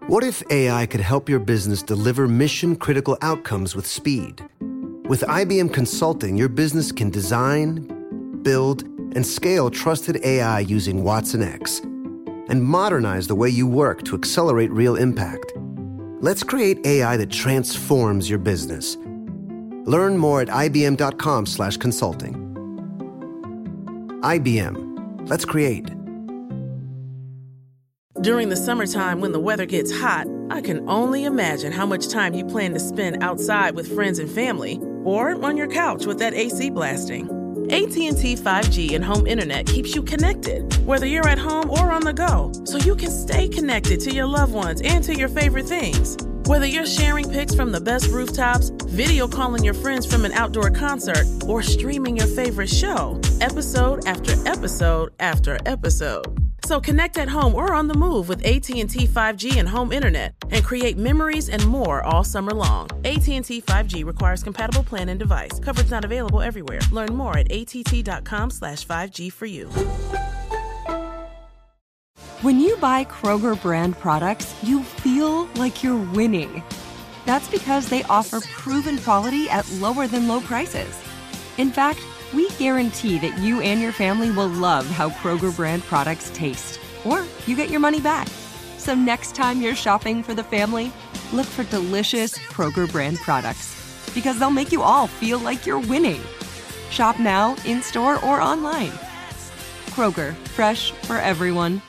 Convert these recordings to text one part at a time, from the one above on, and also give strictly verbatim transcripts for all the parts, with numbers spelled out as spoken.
What if A I could help your business deliver mission-critical outcomes with speed? With I B M Consulting, your business can design, build, and scale trusted A I using Watson X and modernize the way you work to accelerate real impact. Let's create A I that transforms your business. Learn more at ibm.com slash consulting. I B M. Let's create. During the summertime when the weather gets hot, I can only imagine how much time you plan to spend outside with friends and family or on your couch with that A C blasting. A T and T five G and home internet keeps you connected, whether you're at home or on the go, so you can stay connected to your loved ones and to your favorite things. Whether you're sharing pics from the best rooftops, video calling your friends from an outdoor concert, or streaming your favorite show, episode after episode after episode. So connect at home or on the move with A T and T five G and home internet and create memories and more all summer long. A T and T five G requires compatible plan and device. Coverage not available everywhere. Learn more at att.com slash 5G for you. When you buy Kroger brand products, you feel like you're winning. That's because they offer proven quality at lower than low prices. In fact, we guarantee that you and your family will love how Kroger brand products taste, or you get your money back. So next time you're shopping for the family, look for delicious Kroger brand products, because they'll make you all feel like you're winning. Shop now, in-store, or online. Kroger, fresh for everyone.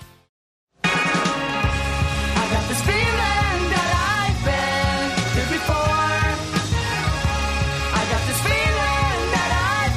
I got this feeling that I've been here before. I got this feeling that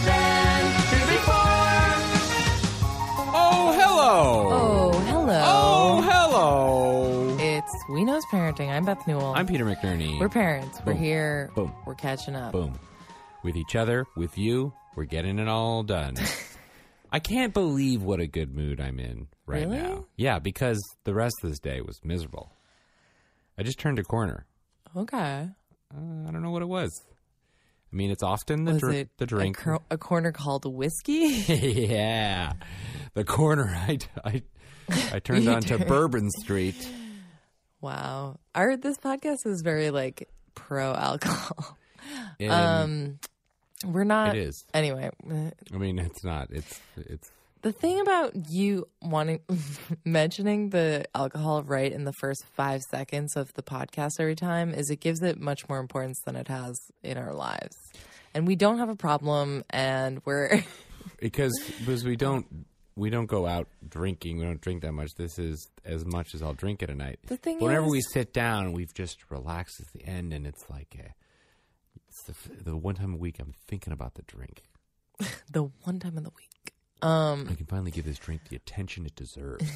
I've been here before. Oh, hello. Oh, hello. Oh, hello. It's We Knows Parenting. I'm Beth Newell. I'm Peter McNerney. We're parents. We're Boom. here. Boom. We're catching up. Boom. With each other, with you, we're getting it all done. I can't believe what a good mood I'm in right Really? now. Yeah, because the rest of this day was miserable. I just turned a corner. Okay. Uh, I don't know what it was. I mean, it's often the, Was dr- it the drink. A, cor- a corner called whiskey? Yeah. The corner I, I, I turned You onto turned- Bourbon Street. Wow. Our this podcast is very like pro alcohol. And Um, we're not. it is. Anyway, I mean, it's not. It's it's. the thing about you wanting mentioning the alcohol right in the first five seconds of the podcast every time is it gives it much more importance than it has in our lives, and we don't have a problem, and we're Because because we don't we don't go out drinking. We don't drink that much. This is as much as I'll drink at a night. The thing Whenever is- we sit down, we've just relaxed at the end, and it's like a, it's the, the one time a week I'm thinking about the drink. the one time of the week. Um, I can finally give this drink the attention it deserves.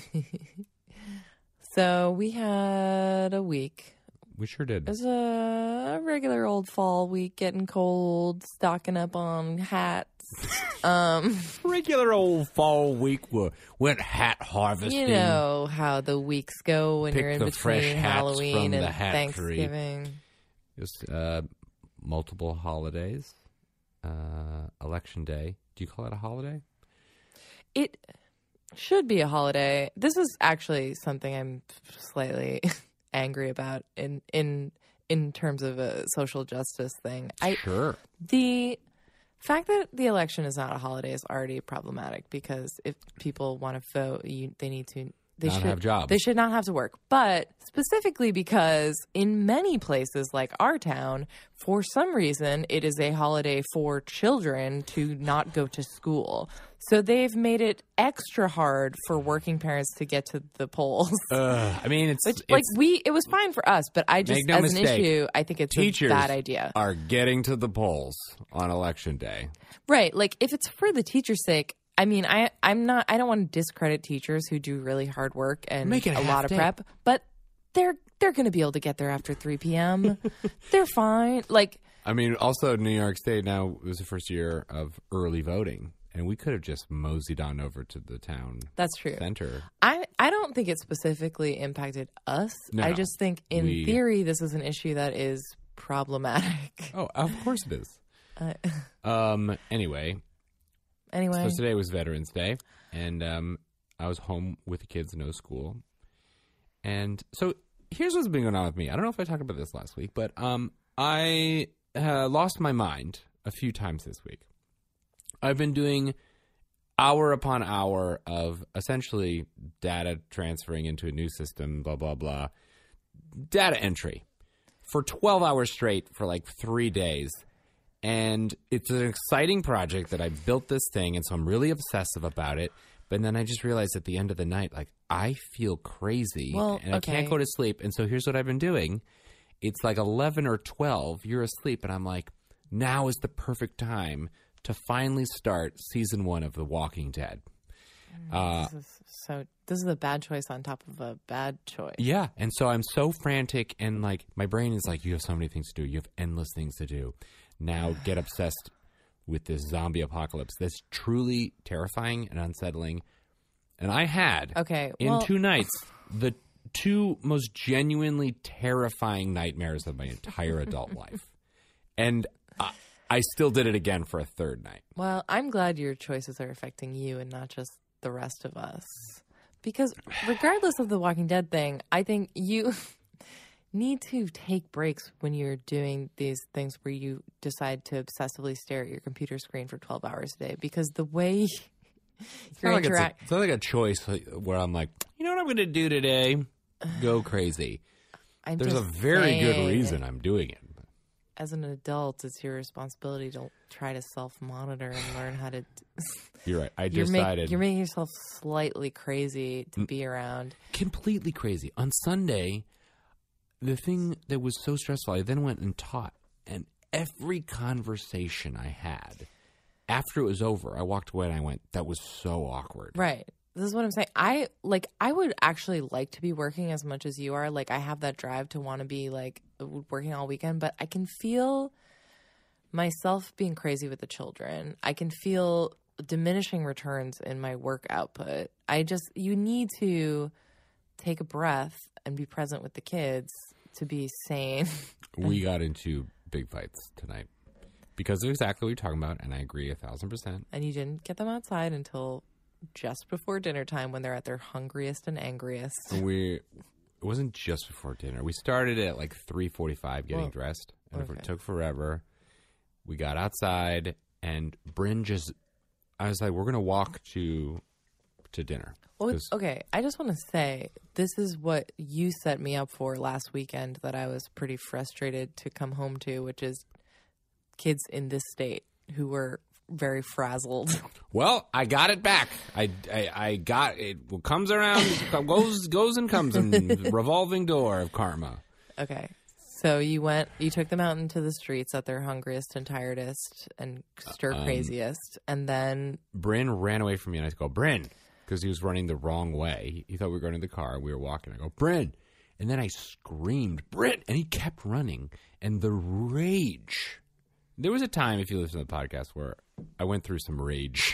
so we had a week. We sure did. It was a regular old fall week, getting cold, stocking up on hats. Um, Regular old fall week. We went hat harvesting. you know how the weeks go when Pick you're in the fresh between hats Halloween from and the hat tree. Thanksgiving. Just uh, multiple holidays. Uh, election day. Do you call it a holiday? It should be a holiday. This is actually something I'm slightly angry about in in in terms of a social justice thing. I Sure. the fact that the election is not a holiday is already problematic because if people want to vote, you, they need to they Not should have jobs. They should not have to work. But specifically because in many places like our town, for some reason, it is a holiday for children to not go to school. So they've made it extra hard for working parents to get to the polls. Uh, I mean, it's, Which, it's like we, it was fine for us, but I just, Make no as mistake, an issue, I think it's teachers a bad idea. are getting to the polls on election day. Right. Like if it's for the teacher's sake, I mean, I, I'm not, I don't want to discredit teachers who do really hard work and Make it a half lot of day. prep, but they're, they're going to be able to get there after three p.m. They're fine. Like, I mean, also New York State now was the first year of early voting, and we could have just moseyed on over to the town that's true. center. I, I don't think it specifically impacted us. No, I no. just think in We- theory, this is an issue that is problematic. Oh, of course it is. Uh, Um. Anyway, anyway, so today was Veterans Day, and um, I was home with the kids, no school, and so here's what's been going on with me. I don't know if I talked about this last week, but um, I uh, lost my mind a few times this week. I've been doing hour upon hour of essentially data transferring into a new system, blah, blah, blah. Data entry for twelve hours straight for like three days. And it's an exciting project that I built this thing, and so I'm really obsessive about it. But then I just realized at the end of the night, like, I feel crazy, well, and I okay. can't go to sleep. And so here's what I've been doing. It's like eleven or twelve. You're asleep, and I'm like, now is the perfect time to finally start season one of The Walking Dead. Uh, this is so this is a bad choice on top of a bad choice. Yeah, and so I'm so frantic, and like my brain is like, you have so many things to do. You have endless things to do. Now get obsessed with this zombie apocalypse that's truly terrifying and unsettling. And I had, okay, in well, two nights, the two most genuinely terrifying nightmares of my entire adult life. And I, I still did it again for a third night. Well, I'm glad your choices are affecting you and not just the rest of us. Because regardless of the Walking Dead thing, I think you need to take breaks when you're doing these things where you decide to obsessively stare at your computer screen for twelve hours a day. Because the way It's you're not, like it's, a, interact- it's not like a choice where I'm like, you know what I'm going to do today? Go crazy. I'm There's a just very good saying, reason I'm doing it. As an adult, it's your responsibility to try to self-monitor and learn how to. You're right. I You're, make, decided. you're making yourself slightly crazy to be around. Completely crazy. On Sunday, the thing that was so stressful, I then went and taught. And every conversation I had, after it was over, I walked away and I went, that was so awkward. Right. This is what I'm saying. I like. I would actually like to be working as much as you are. Like, I have that drive to want to be like working all weekend, but I can feel myself being crazy with the children. I can feel diminishing returns in my work output. I just, you need to take a breath and be present with the kids to be sane. We got into big fights tonight because of exactly what you're talking about, and I agree a thousand percent. And you didn't get them outside until just before dinner time when they're at their hungriest and angriest. We it wasn't just before dinner. We started at like three forty-five getting Well, dressed, and okay. it took forever. We got outside, and Bryn just, I was like, we're going to walk to to dinner. Well, 'Cause- okay, I just want to say this is what you set me up for last weekend that I was pretty frustrated to come home to, which is kids in this state who were very frazzled. Well, I got it back. I, I, I got it. Comes around, goes goes and comes, and revolving door of karma. Okay, so you went, you took them out into the streets at their hungriest and tiredest and stir craziest, and then Bryn ran away from me, and I go, Bryn, because he was running the wrong way. He, he thought we were going to the car. We were walking. I go, Bryn. And then I screamed, Bryn. And he kept running. And the rage. There was a time, if you listen to the podcast, where I went through some rage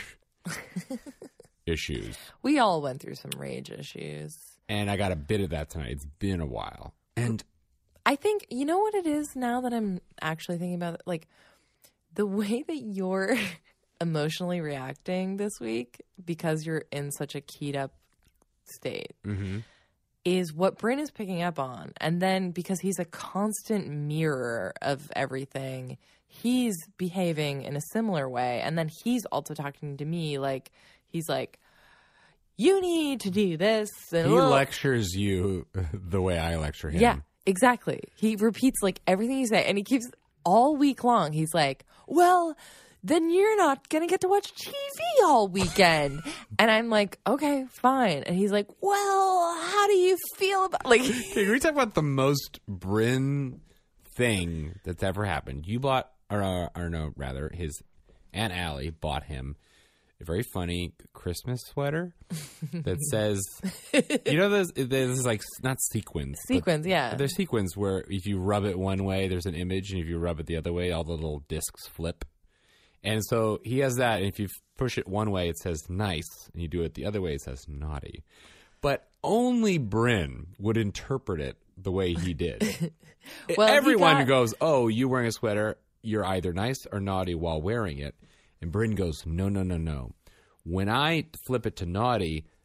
issues. we all went through some rage issues. And I got a bit of that tonight. It's been a while. And I think, you know what it is now that I'm actually thinking about it? Like, the way that you're emotionally reacting this week because you're in such a keyed up state mm-hmm. is what Bryn is picking up on. And then because he's a constant mirror of everything, he's behaving in a similar way. And then he's also talking to me like, he's like, you need to do this. And he blah. lectures you the way I lecture him. Yeah, exactly. He repeats like everything you say, and he keeps all week long. He's like, well, then you're not going to get to watch T V all weekend. And I'm like, okay, fine. And he's like, well, how do you feel about like Can we talk about the most Bryn thing that's ever happened? You bought, or, uh, or no, rather, his Aunt Allie bought him a very funny Christmas sweater that says, you know, there's, there's like, not sequins. but sequins? Yeah. There's sequins where if you rub it one way, there's an image, and if you rub it the other way, all the little discs flip. And so he has that, and if you push it one way, it says nice, and you do it the other way, it says naughty. But only Bryn would interpret it the way he did. Well, he Everyone got- goes, oh, you wearing a sweater, you're either nice or naughty while wearing it. And Bryn goes, no, no, no, no. When I flip it to naughty,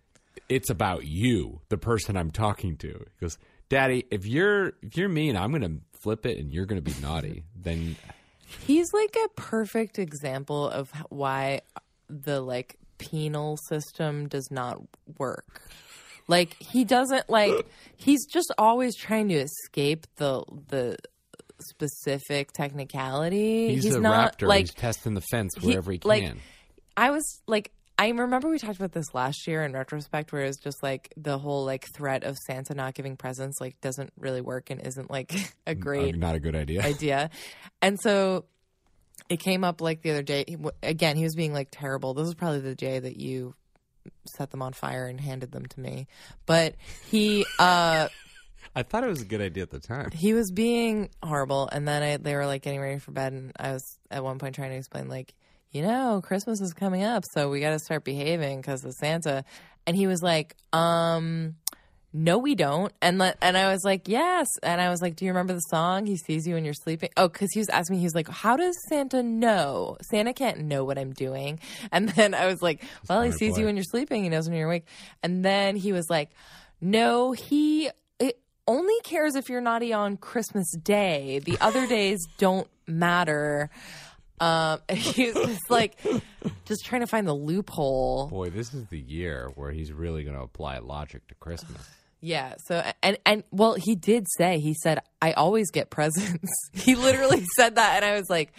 it's about you, the person I'm talking to. He goes, Daddy, if you're if you're mean, I'm going to flip it and you're going to be naughty. Then He's like a perfect example of h- why the like penal system does not work. Like he doesn't like he's just always trying to escape the the specific technicality. he's, he's a not raptor. like he's testing the fence he- wherever he can. like, I was like I remember we talked about this last year in retrospect, where it was just like the whole like threat of Santa not giving presents like doesn't really work and isn't like a great Uh, not a good idea. idea. And so it came up like the other day. He- Again, he was being like terrible. This was probably the day that you set them on fire and handed them to me. But he uh, I thought it was a good idea at the time. he was being horrible. And then I, they were like getting ready for bed, and I was at one point trying to explain like, you know, Christmas is coming up, so we got to start behaving because of Santa. And he was like, um, no, we don't. And le- and I was like, yes. And I was like, do you remember the song? He sees you when you're sleeping. Oh, because he was asking me, he was like, how does Santa know? Santa can't know what I'm doing. And then I was like, well, he Smart sees boy. you when you're sleeping. He knows when you're awake. And then he was like, no, he it only cares if you're naughty on Christmas Day. The other days don't matter. Um, and he was just like, just trying to find the loophole. Boy, this is the year where he's really going to apply logic to Christmas. Yeah. So, and, and, well, he did say, he said, I always get presents. He literally said that. And I was like,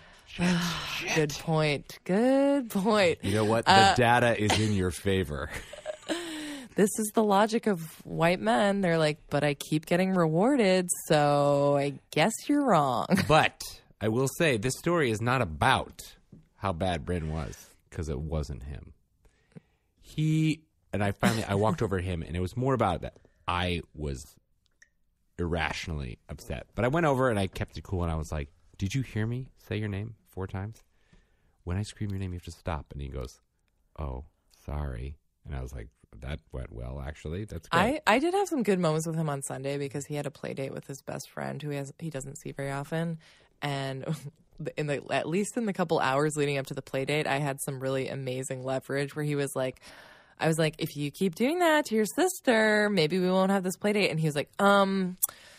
good point. Good point. You know what? The Uh, data is in your favor. This is the logic of white men. They're like, but I keep getting rewarded. So I guess you're wrong. But I will say this story is not about how bad Bryn was, because it wasn't him. He and I finally I walked over to him, and it was more about that I was irrationally upset. But I went over and I kept it cool, and I was like, "Did you hear me say your name four times? When I scream your name, you have to stop." And he goes, "Oh, sorry." And I was like, "That went well, actually. That's great." I, I did have some good moments with him on Sunday because he had a play date with his best friend who he has he doesn't see very often. And in the at least in the couple hours leading up to the play date, I had some really amazing leverage where he was like, I was like, if you keep doing that to your sister, maybe we won't have this play date. And he was like, um,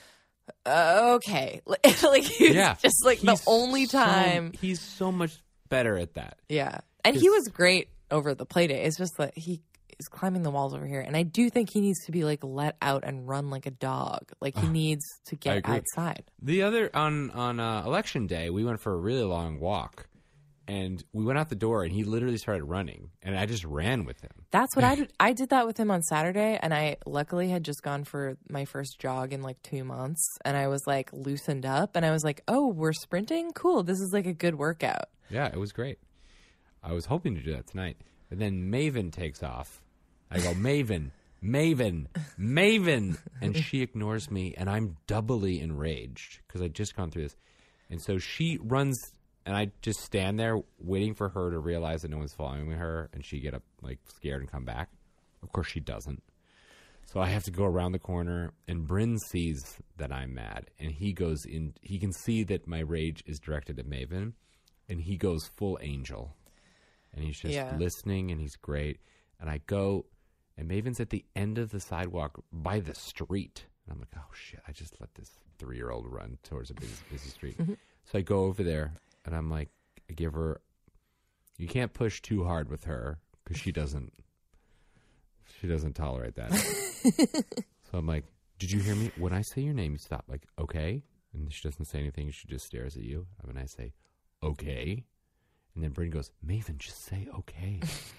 uh, okay. Like he was yeah, just like the He's only so- time. he's so much better at that. Yeah. And he was great over the play date. It's just that he is climbing the walls over here. And I do think he needs to be like let out and run like a dog. Like he needs to I get agree. outside. The other on on uh, election day, we went for a really long walk, and we went out the door, and he literally started running, and I just ran with him. That's what I did. I did that with him on Saturday. And I luckily had just gone for my first jog in like two months. And I was like loosened up and I was like, oh, we're sprinting? Cool. This is like a good workout. Yeah, it was great. I was hoping to do that tonight, but then Maven takes off. I go, Maven, Maven, Maven, and she ignores me, and I'm doubly enraged because I'd just gone through this. And so she runs, and I just stand there waiting for her to realize that no one's following her, and she get up like scared and come back. Of course, she doesn't. So I have to go around the corner, and Bryn sees that I'm mad, and he goes in. He can see that my rage is directed at Maven, and he goes full angel, and he's just Yeah. listening, and he's great. And I go. And Maven's at the end of the sidewalk by the street. And I'm like, oh, shit, I just let this three-year-old run towards a busy, busy street. So I go over there, and I'm like, I give her, you can't push too hard with her because she doesn't, she doesn't tolerate that. So I'm like, did you hear me? When I say your name, you stop. Like, okay. And she doesn't say anything. She just stares at you. And I say, okay. And then Bryn goes, Maven, just say okay.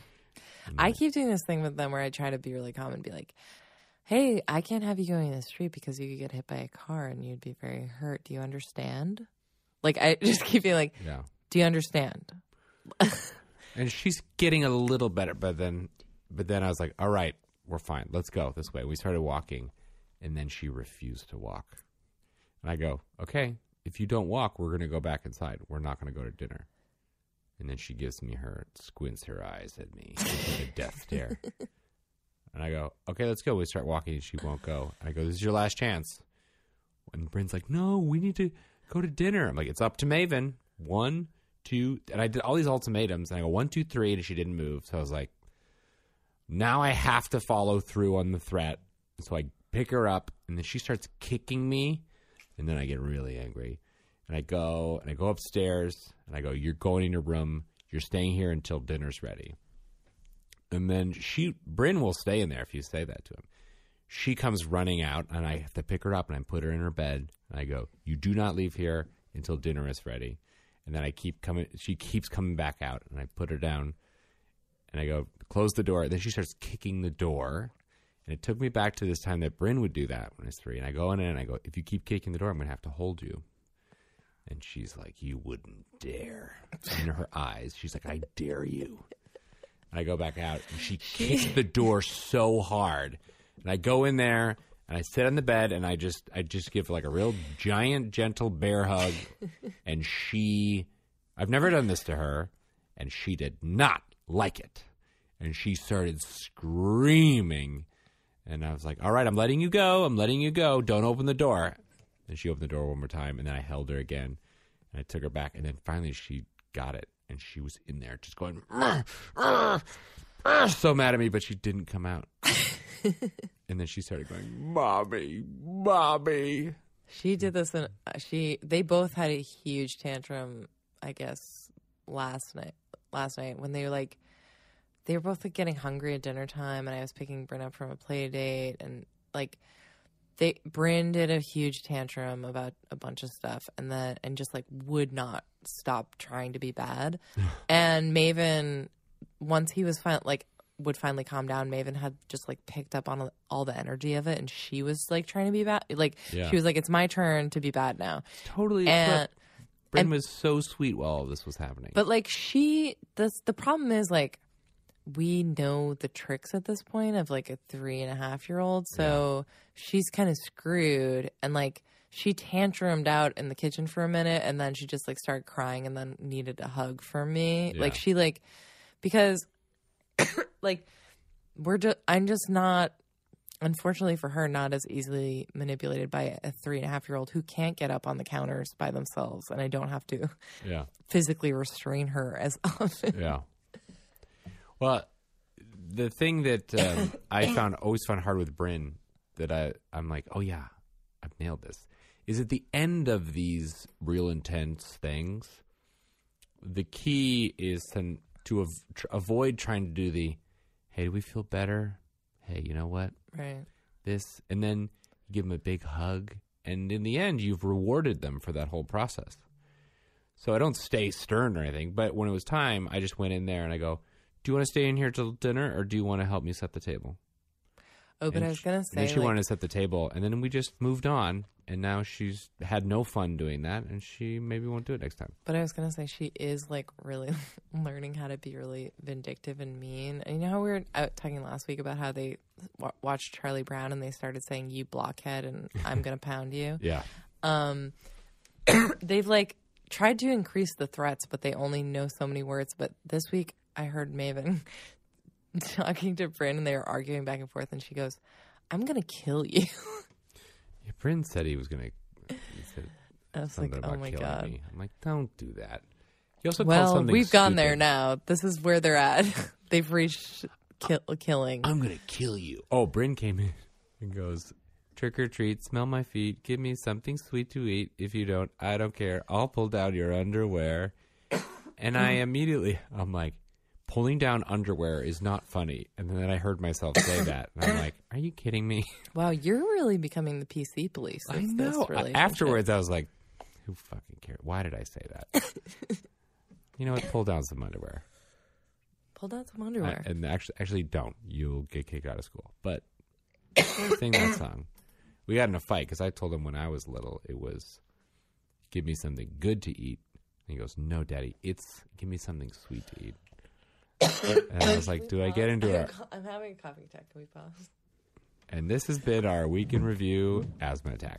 I keep doing this thing with them where I try to be really calm and be like, hey, I can't have you going in the street because you could get hit by a car and you'd be very hurt. Do you understand? Like, I just keep being like, Yeah. do you understand? And she's getting a little better, but then, but then I was like, all right, we're fine. Let's go this way. We started walking, and then she refused to walk. And I go, okay, if you don't walk, we're going to go back inside. We're not going to go to dinner. And then she gives me her, squints her eyes at me with a death stare. And I go, okay, let's go. We start walking, and she won't go. And I go, this is your last chance. And Bryn's like, no, we need to go to dinner. I'm like, it's up to Maven. One, two, and I did all these ultimatums. And I go, one, two, three, and she didn't move. So I was like, Now I have to follow through on the threat. So I pick her up, and then she starts kicking me, and then I get really angry. And I go, and I go upstairs, and I go, you're going in your room. You're staying here until dinner's ready. And then she, Bryn will stay in there if you say that to him. She comes running out, and I have to pick her up, and I put her in her bed. And I go, you do not leave here until dinner is ready. And then I keep coming, she keeps coming back out, and I put her down, and I go, close the door. Then she starts kicking the door. And it took me back to this time that Bryn would do that when I was three. And I go in and I go, if you keep kicking the door, I'm going to have to hold you. And she's like, you wouldn't dare. In her eyes, she's like, I dare you. And I go back out, and she kicks the door so hard. And I go in there, and I sit on the bed, and I just I just give like a real giant, gentle bear hug. And she, I've never done this to her, and she did not like it. And she started screaming. And I was like, all right, I'm letting you go. I'm letting you go. Don't open the door. And she opened the door one more time, and then I held her again. And I took her back. And then finally she got it. And she was in there just going, "Arr, arr, arr," so mad at me, but she didn't come out. And then she started going, Mommy, Mommy. She did this, and she they both had a huge tantrum, I guess, last night. Last night when they were like, they were both like getting hungry at dinner time, and I was picking Bryn up from a play date, and like they Bryn did a huge tantrum about a bunch of stuff, and then and just like would not stop trying to be bad. And Maven, once he was fin- like would finally calm down, Maven had just like picked up on all the energy of it, and she was like trying to be bad. Like Yeah. she was like, "It's my turn to be bad now." Totally. And Bryn and- was so sweet while all this was happening. But like she, the the problem is like we know the tricks at this point of like a three and a half year old, so she's kind of screwed. And like she tantrumed out in the kitchen for a minute, and then she just like started crying, and then needed a hug from me. Yeah. Like she like because like we're just I'm just not. Unfortunately for her, not as easily manipulated by a three and a half year old who can't get up on the counters by themselves, and I don't have to yeah. physically restrain her as often. Yeah. Well, the thing that um, I found always found hard with Bryn that I I'm like, oh yeah, I've nailed this. Is at the end of these real intense things, the key is to to av- tr- avoid trying to do the, hey, do we feel better? Hey, you know what? Right. This, and then give them a big hug, and in the end, you've rewarded them for that whole process. So I don't stay stern or anything, but when it was time, I just went in there and I go, do you want to stay in here till dinner, or do you want to help me set the table? Oh, but And I was she- gonna and say, then she like, wanted to set the table, and then we just moved on, and now she's had no fun doing that, and she maybe won't do it next time. but I was gonna say she is like really learning how to be really vindictive and mean. And you know how we were out talking last week about how they w- watched Charlie Brown and they started saying "you blockhead" and "I'm gonna pound you." Yeah. Um, they've like tried to increase the threats, but they only know so many words. But this week, I heard Maven talking to Bryn, and they were arguing back and forth, and she goes, "I'm gonna kill you." Yeah, Bryn said he was going to. He said I was something like, about "Oh my killing god." me. I'm like, don't do that. He also called Well, something we've gone there stupid. now. This is where they're at. They've reached kill- killing. I'm going to kill you. Oh, Bryn came in and goes, trick or treat, smell my feet, give me something sweet to eat. If you don't, I don't care. I'll pull down your underwear. And I immediately, I'm like, pulling down underwear is not funny. And then I heard myself say that. And I'm like, are you kidding me? Wow, you're really becoming the P C police. Of I This know. relationship. Afterwards, I was like, who fucking cares? Why did I say that? You know what? Pull down some underwear. pull down some I- underwear. and actually, actually, don't. You'll get kicked out of school. But sing that song. We got in a fight because I told him when I was little, it was, give me something good to eat. And he goes, no, Daddy, it's give me something sweet to eat. And I was like, do I get into a... I'm having a coughing attack. Can we pause? And this has been our week in review, Asthma Attack.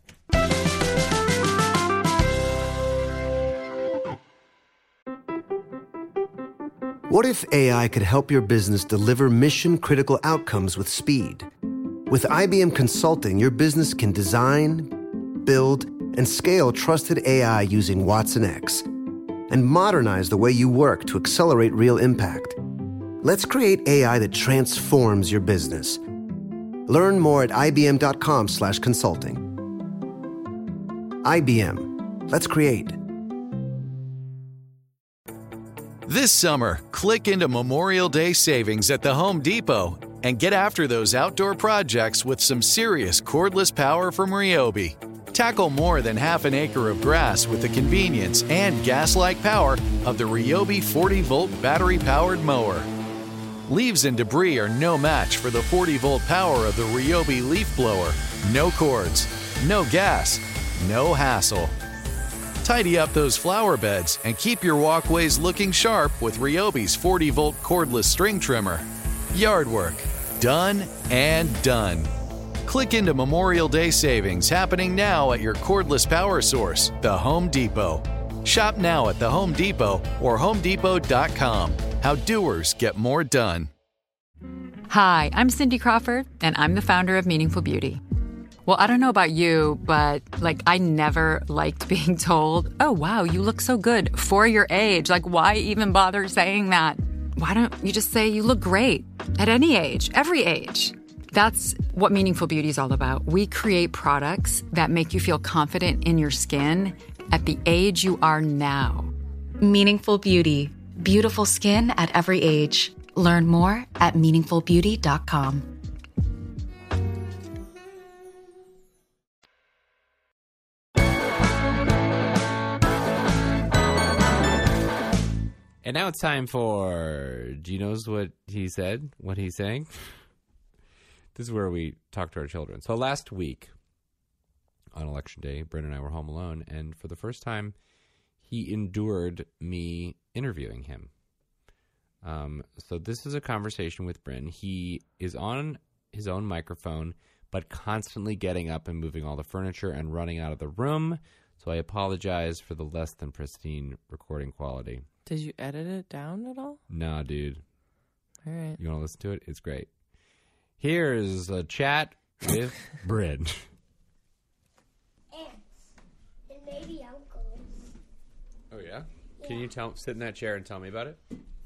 What if A I could help your business deliver mission-critical outcomes with speed? With I B M Consulting, your business can design, build, and scale trusted A I using Watson X and modernize the way you work to accelerate real impact. Let's create A I that transforms your business. Learn more at ibm.com slash consulting. I B M. Let's create. This summer, click into Memorial Day savings at the Home Depot and get after those outdoor projects with some serious cordless power from Ryobi. Tackle more than half an acre of grass with the convenience and gas-like power of the Ryobi forty volt battery-powered mower. Leaves and debris are no match for the forty volt power of the Ryobi leaf blower. No cords, no gas, no hassle. Tidy up those flower beds and keep your walkways looking sharp with Ryobi's forty volt cordless string trimmer. Yard work, done and done. Click into Memorial Day savings happening now at your cordless power source, the Home Depot. Shop now at the Home Depot or home depot dot com. How doers get more done. Hi, I'm Cindy Crawford, and I'm the founder of Meaningful Beauty. Well, I don't know about you, but like I never liked being told, oh, wow, you look so good for your age. Like, why even bother saying that? Why don't you just say you look great at any age, every age? That's what Meaningful Beauty is all about. We create products that make you feel confident in your skin at the age you are now. Meaningful Beauty. Beautiful skin at every age. Learn more at meaningful beauty dot com. And now it's time for Gino's what he said, what he's saying. This is where we talk to our children. So last week on Election Day, Bryn and I were home alone, and for the first time, he endured me interviewing him. Um, so this is a conversation with Bryn. He is on his own microphone, but constantly getting up and moving all the furniture and running out of the room. So I apologize for the less than pristine recording quality. Did you edit it down at all? Nah, dude. All right. You want to listen to it? It's great. Here's a chat with Bryn. Aunts and maybe uncles. Oh, yeah? yeah? Can you tell? Sit in that chair and tell me about it?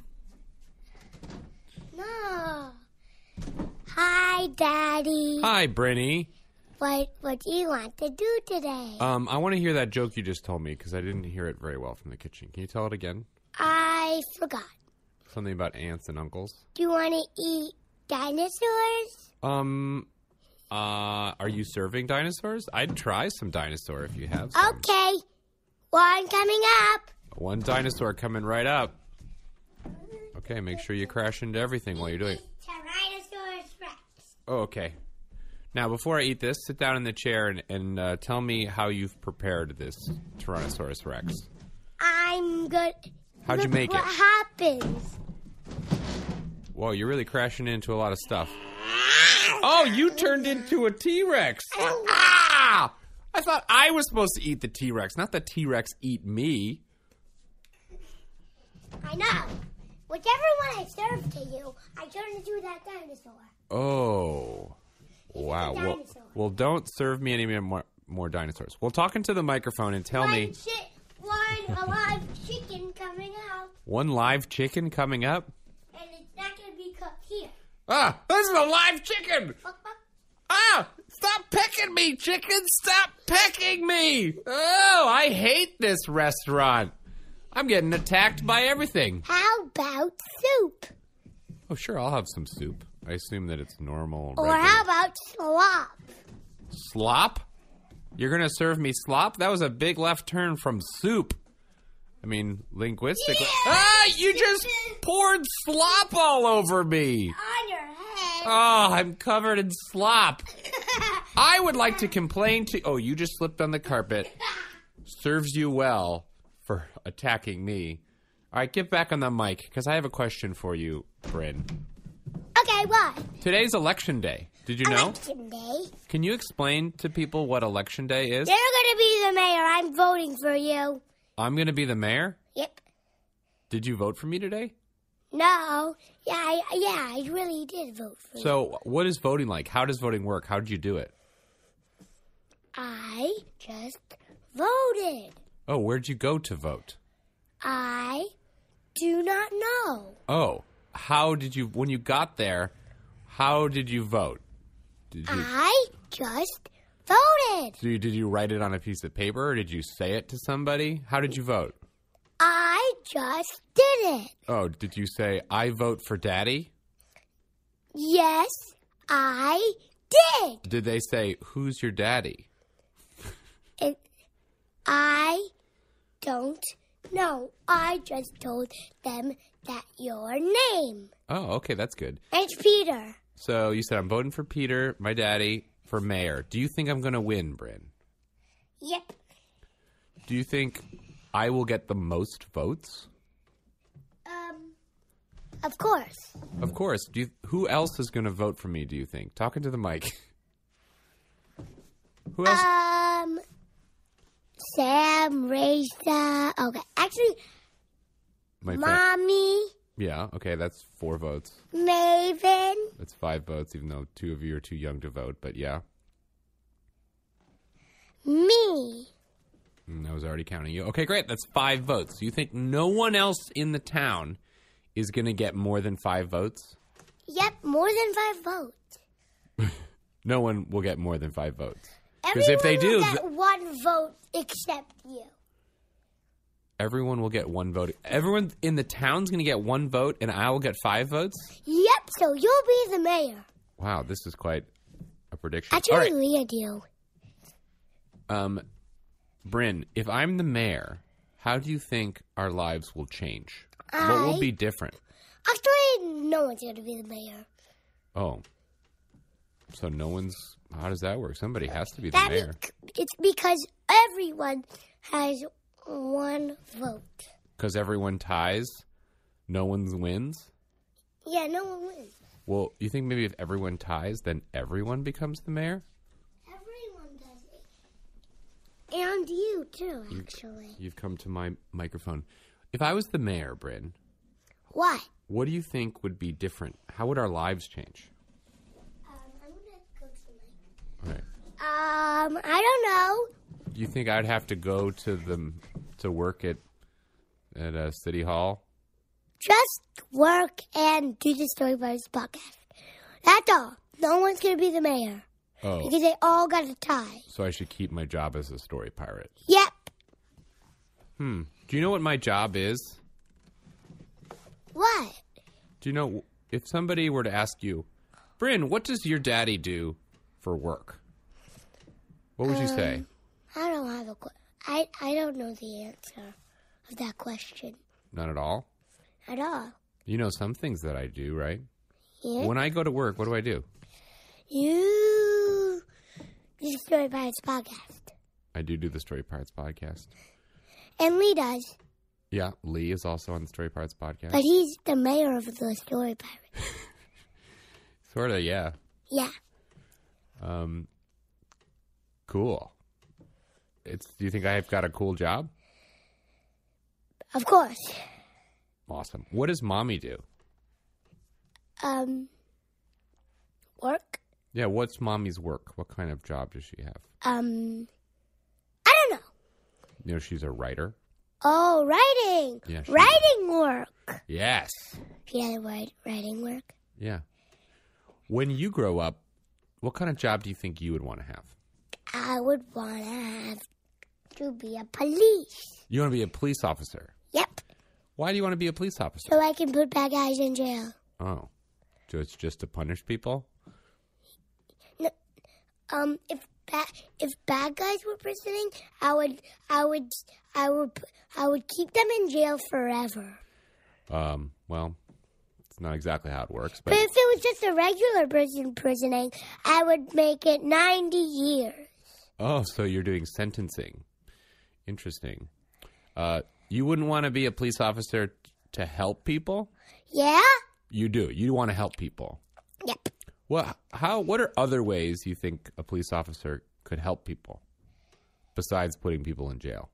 No. Hi, Daddy. Hi, Brinny. What What do you want to do today? Um, I want to hear that joke you just told me because I didn't hear it very well from the kitchen. Can you tell it again? I forgot. Something about aunts and uncles. Do you want to eat dinosaurs? Um, uh, are you serving dinosaurs? I'd try some dinosaur if you have some. Okay. One coming up. One dinosaur coming right up. Okay, make sure you crash into everything while you're doing it. Tyrannosaurus Rex. Oh, okay. Now, before I eat this, sit down in the chair and, and uh, tell me how you've prepared this Tyrannosaurus Rex. I'm good. How'd you Look make what it? happens. Whoa, you're really crashing into a lot of stuff. Oh, you turned into a T-Rex. Ah! I thought I was supposed to eat the T-Rex, not the T-Rex eat me. I know. Whichever one I serve to you, I turn into that dinosaur. Oh. Wow. Well, well, don't serve me any more, more dinosaurs. Well, talk into the microphone and tell one me. Chi- one alive chicken coming out. One live chicken coming up? And it's not going to be cooked here. Ah, this is a live chicken! Ah, stop pecking me, chicken! Stop pecking me! Oh, I hate this restaurant. I'm getting attacked by everything. How about soup? Oh, sure, I'll have some soup. I assume that it's normal. Or regular. how about slop? Slop? You're going to serve me slop? That was a big left turn from soup. I mean, linguistically. Yeah, ah, you just poured slop all over me. On your head. Oh, I'm covered in slop. I would like to complain to... Oh, you just slipped on the carpet. Serves you well for attacking me. All right, get back on the mic, because I have a question for you, Bryn. Okay, what? Today's Election Day. Did you know? Election Day? Can you explain to people what Election Day is? You're going to be the mayor. I'm voting for you. I'm going to be the mayor? Yep. Did you vote for me today? No. Yeah, I, yeah, I really did vote for you. So, what is voting like? How does voting work? How did you do it? I just voted. Oh, where'd you go to vote? I do not know. Oh, how did you, when you got there, how did you vote? Did you, I just voted. did you, did you write it on a piece of paper or did you say it to somebody? How did you vote? I just did it. Oh, did you say, I vote for Daddy? Yes, I did. Did they say, who's your daddy? It, I don't know. I just told them that your name. Oh, okay, that's good. It's Peter. So you said, I'm voting for Peter, my daddy, for mayor. Do you think I'm going to win, Bryn? Yep. Do you think I will get the most votes? Um, of course. Of course. Do you, who else is going to vote for me, do you think? Talking to the mic. Who else? Um, Sam, Reza. Okay, actually, my friend. Mommy, Yeah, okay, that's four votes. Maven, That's five votes, even though two of you are too young to vote, but yeah. me. And I was already counting you. Okay, great. That's five votes. You think no one else in the town is going to get more than five votes? Yep, more than five votes. No one will get more than five votes. Because if Everyone they do, will th- get one vote except you. everyone will get one vote. Everyone in the town's going to get one vote, and I will get five votes? Yep, so you'll be the mayor. Wow, this is quite a prediction. Actually, All right. Leah do. Um, Bryn, if I'm the mayor, how do you think our lives will change? What will I- be different? Actually, no one's going to be the mayor. Oh. So no one's... How does that work? Somebody has to be the That mayor. bec- it's because everyone has one vote. Because everyone ties, no one wins? Yeah, no one wins. Well, you think maybe if everyone ties, then everyone becomes the mayor? Everyone does it. And you, too, actually. You've come to my microphone. If I was the mayor, Bryn, What? what do you think would be different? How would our lives change? Um, I'm going to go to All right. my... Um, I don't know. Do you think I'd have to go to the to work at at a city hall? Just work and do the Story Brothers podcast. That's all. No one's going to be the mayor. Oh, Because they all got a tie. so I should keep my job as a story pirate. Yep. Hmm. Do you know what my job is? What? Do you know if somebody were to ask you, Bryn, what does your daddy do for work? What would you say? I don't have a que- I, I don't know the answer of that question Not at all. at all. You know some things that I do, right? Yeah? When I go to work, what do I do? You do the Story Pirates podcast. I do do the Story Pirates podcast. And Lee does. Yeah, Lee is also on the Story Pirates podcast. But he's the mayor of the Story Pirates. Sort of, yeah. Yeah. Um, cool. It's. Do you think I've got a cool job? Of course. Awesome. What does mommy do? Um, work. Yeah, what's mommy's work? What kind of job does she have? Um, I don't know. You know, she's a writer. Oh, writing. Yeah, she- writing work. Yes. Yeah, write, writing work. Yeah. When you grow up, what kind of job do you think you would want to have? I would want to have to be a police. You want to be a police officer. Yep. Why do you want to be a police officer? So I can put bad guys in jail. Oh. So it's just to punish people? No, um, if bad if bad guys were prisoning, I would I would I would p- I would keep them in jail forever. Um, well, it's not exactly how it works, but But if it was just a regular person prisoning, I would make it ninety years. oh, so you're doing sentencing. Interesting. Uh, you wouldn't want to be a police officer t- to help people? Yeah? You do. You want to help people. Yep. What? How? What are other ways you think a police officer could help people besides putting people in jail?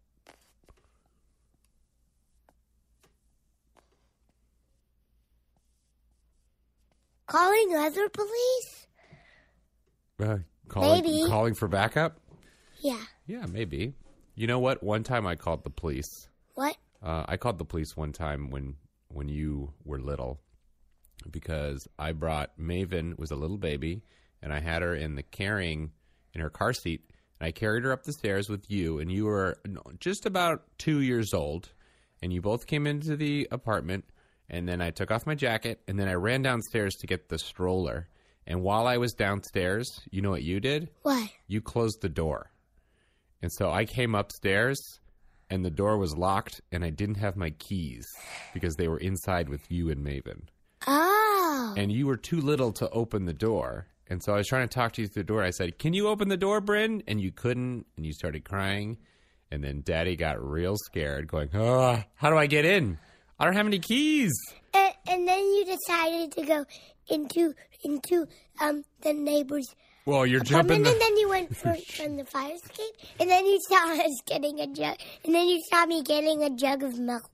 Calling other police? Uh, calling, Maybe. calling for backup? Yeah. Yeah, maybe. You know what? One time I called the police. What? Uh, I called the police one time when when you were little, because I brought Maven was a little baby, and I had her in the carrying in her car seat, and I carried her up the stairs with you, and you were just about two years old, and you both came into the apartment, and then I took off my jacket, and then I ran downstairs to get the stroller, and while I was downstairs, you know what you did? What? You closed the door. And so I came upstairs, and the door was locked, and I didn't have my keys because they were inside with you and Maven. Oh. And you were too little to open the door. And so I was trying to talk to you through the door. I said, can you open the door, Bryn? And you couldn't, and you started crying. And then Daddy got real scared, going, oh, how do I get in? I don't have any keys. And, and then you decided to go into into um the neighbor's Well, you're apartment, jumping the... and then you went for, from the fire escape, and then you saw us getting a jug, and then you saw me getting a jug of milk.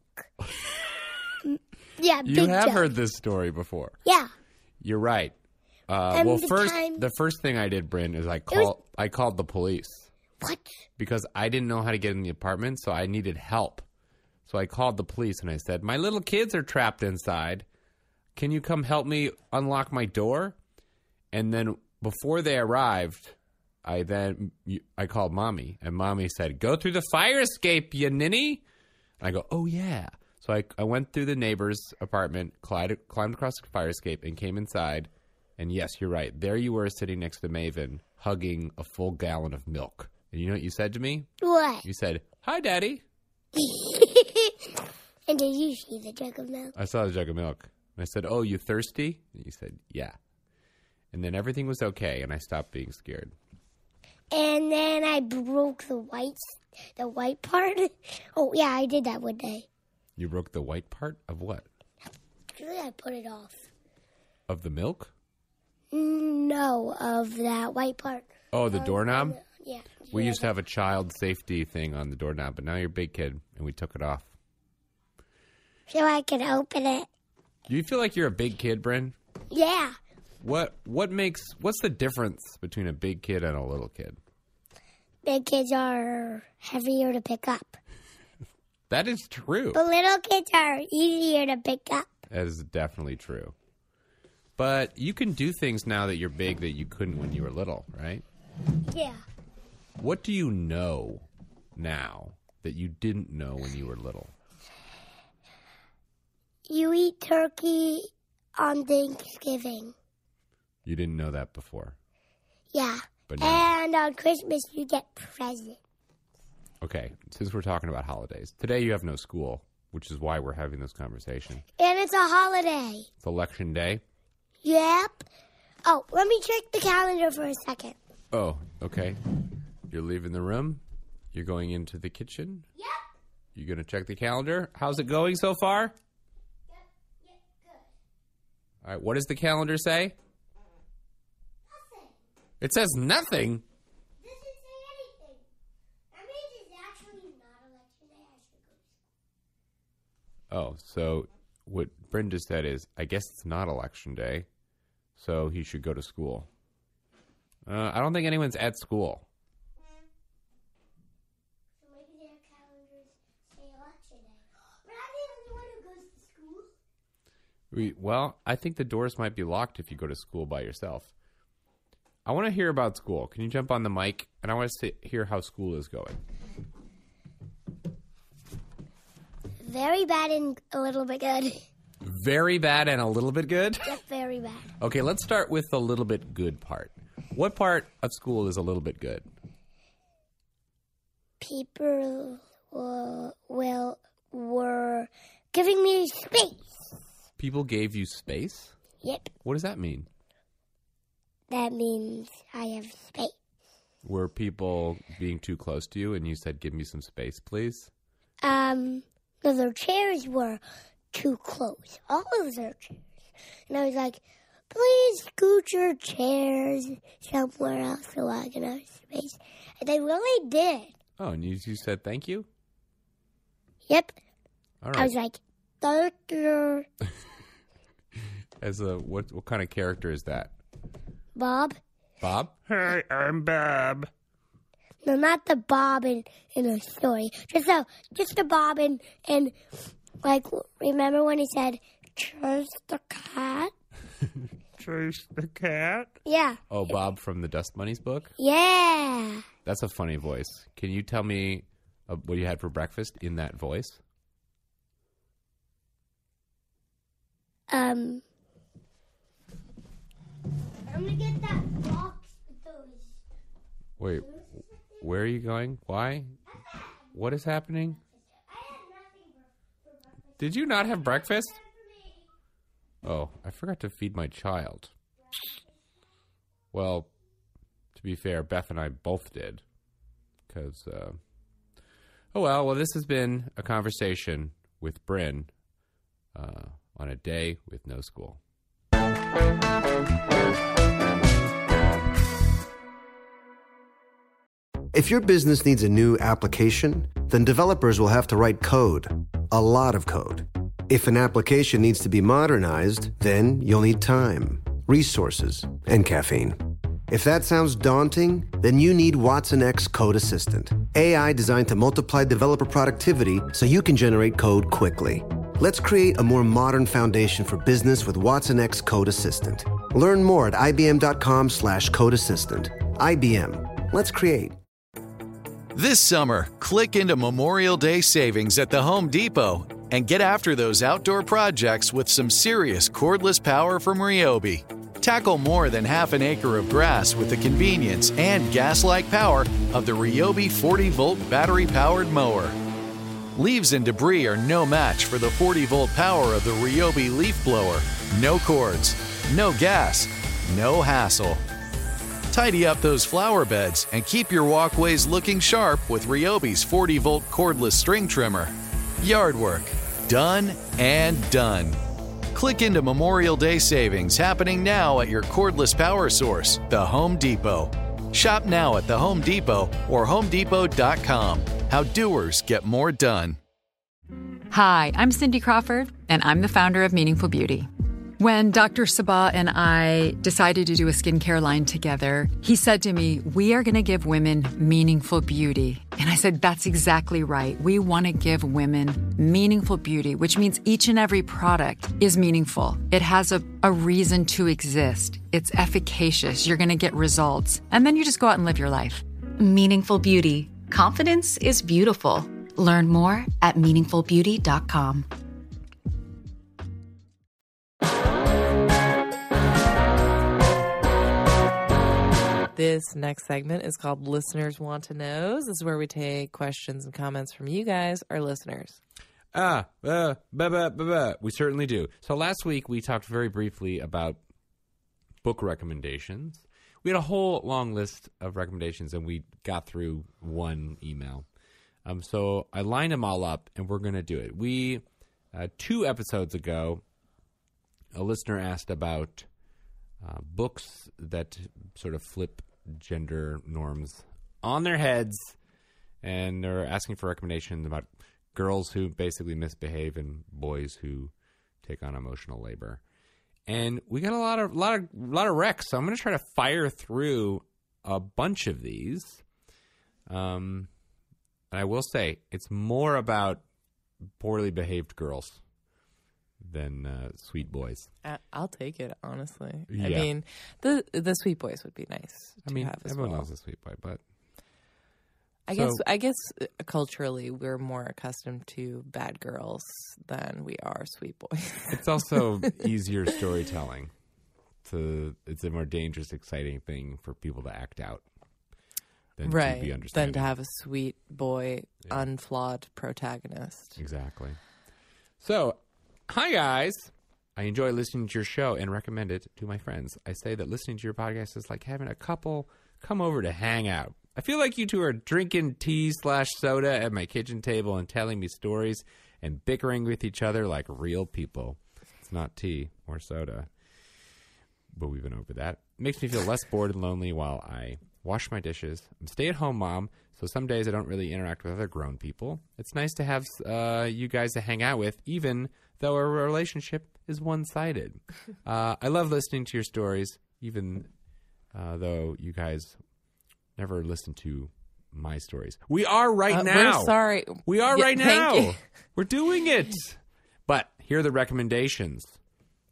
Yeah, big You have jug. heard this story before. Yeah. You're right. Uh, And well, the first, time- the first thing I did, Bryn, is I was- called I called the police. What? Because I didn't know how to get in the apartment, so I needed help. So I called the police and I said, my little kids are trapped inside. Can you come help me unlock my door? And then before they arrived, I then I called Mommy, and Mommy said, go through the fire escape, you ninny. And I go, oh, yeah. So I, I went through the neighbor's apartment, climbed, climbed across the fire escape, and came inside. And yes, you're right. There you were sitting next to Maven, hugging a full gallon of milk. And you know what you said to me? What? You said, hi, Daddy. And did you see the jug of milk? I saw the jug of milk. And I said, oh, you thirsty? And you said, yeah. And then everything was okay, and I stopped being scared. And then I broke the white, the white part. Oh yeah, I did that one day. You broke the white part of what? Actually, I put it off. Of the milk? No, of that white part. Oh, the doorknob? Yeah. We used to have a child safety thing on the doorknob, but now you're a big kid, and we took it off. So I could open it. Do you feel like you're a big kid, Bryn? Yeah. What What makes What's the difference between a big kid and a little kid? Big kids are heavier to pick up. That is true. But little kids are easier to pick up. That is definitely true. But you can do things now that you're big that you couldn't when you were little, right? Yeah. What do you know now that you didn't know when you were little? You eat turkey on Thanksgiving. You didn't know that before. Yeah. But now, And on Christmas, you get presents. okay, since we're talking about holidays, today you have no school, which is why we're having this conversation. And it's a holiday. It's Election Day. Yep. Oh, let me check the calendar for a second. Oh, okay. You're leaving the room. You're going into the kitchen. Yep. You're going to check the calendar. How's it going so far? Yep. Yep. Good. All right, what does the calendar say? Nothing. It says nothing. Doesn't say anything. That means it's actually not election day. I should go to school. Oh, so what Brenda said is, I guess it's not election day, so he should go to school. Uh, I don't think anyone's at school. So maybe their calendars say election day. But I'm the only one who goes to school. We, well, I think the doors might be locked if you go to school by yourself. I want to hear about school. Can you jump on the mic? And I want to hear how school is going. Very bad and a little bit good. Very bad and a little bit good? Yep, very bad. Okay, let's start with the little bit good part. What part of school is a little bit good? People will, will were giving me space. People gave you space? Yep, What does that mean? that means I have space. Were people being too close to you and you said, give me some space, please? Um, no, their chairs were too close. All of their chairs. And I was like, please scoot your chairs somewhere else so I can have space. And they really did. Oh, and you, you said thank you? Yep. All I right. was like, thank you, As a what what kind of character is that? Bob. Bob? Hey, I'm Bob. No, not the Bob in, in a story. Just a, just a Bob in, in, like, remember when he said, trust the cat? Chase the cat? Yeah. Oh, Bob from the Dust Bunnies book? Yeah. That's a funny voice. Can you tell me uh, what you had for breakfast in that voice? Um. I'm gonna get that box with those. Wait, where are you going? Why? What is happening? Did you not have breakfast? Oh, I forgot to feed my child. Well, to be fair, Beth and I both did. Because, uh... oh well, well, this has been a conversation with Bryn uh, on a day with no school. If your business needs a new application, then developers will have to write code. A lot of code. If an application needs to be modernized, then you'll need time, resources, and caffeine. If that sounds daunting, then you need Watson X Code Assistant, A I designed to multiply developer productivity so you can generate code quickly. Let's create a more modern foundation for business with Watson X Code Assistant. Learn more at ibm.com slash code assistant. I B M. Let's create. This summer, click into Memorial Day savings at the Home Depot and get after those outdoor projects with some serious cordless power from Ryobi. Tackle more than half an acre of grass with the convenience and gas-like power of the Ryobi forty volt battery-powered mower. Leaves and debris are no match for the forty volt power of the Ryobi leaf blower. No cords, no gas, no hassle. Tidy up those flower beds and keep your walkways looking sharp with Ryobi's forty volt cordless string trimmer. Yard work, done and done. Click into Memorial Day savings happening now at your cordless power source, the Home Depot. Shop now at the Home Depot or home depot dot com. How doers get more done. Hi, I'm Cindy Crawford, and I'm the founder of Meaningful Beauty. When Doctor Sabah and I decided to do a skincare line together, he said to me, we are going to give women meaningful beauty. And I said, that's exactly right. We want to give women meaningful beauty, which means each and every product is meaningful. It has a, a reason to exist. It's efficacious. You're going to get results. And then you just go out and live your life. Meaningful Beauty. Confidence is beautiful. Learn more at meaningful beauty dot com. This next segment is called Listeners Want to Know. This is where we take questions and comments from you guys, our listeners. Ah, uh, bah, bah, bah, bah. We certainly do. So last week we talked very briefly about book recommendations. We had a whole long list of recommendations, and we got through one email. Um, so I lined them all up, and we're going to do it. We, uh, two episodes ago, a listener asked about uh, books that sort of flip gender norms on their heads, and they're asking for recommendations about girls who basically misbehave and boys who take on emotional labor. And we got a lot of lot of lot of recs, so I'm going to try to fire through a bunch of these. Um, and I will say it's more about poorly behaved girls than uh, sweet boys. I'll take it, honestly. Yeah. I mean, the the sweet boys would be nice. I mean, to have as everyone well. loves a sweet boy, but I So- guess I guess uh, culturally we're more accustomed to bad girls than we are sweet boys. it's also easier storytelling. To it's a more dangerous, exciting thing for people to act out than to be right. Than understanding. to have a sweet boy, Yeah. unflawed protagonist. Exactly. So, hi guys. I enjoy listening to your show and recommend it to my friends. I say that listening to your podcast is like having a couple come over to hang out. I feel like you two are drinking tea slash soda at my kitchen table and telling me stories and bickering with each other like real people. It's not tea or soda, but we've been over that. It makes me feel less bored and lonely while I wash my dishes. I'm a stay-at-home mom, so some days I don't really interact with other grown people. It's nice to have uh, you guys to hang out with, even though our relationship is one-sided. Uh, I love listening to your stories, even uh, though you guys never listen to my stories. We are right Uh, now. We're sorry. We are Yeah, right thank now. you. We're doing it. But here are the recommendations.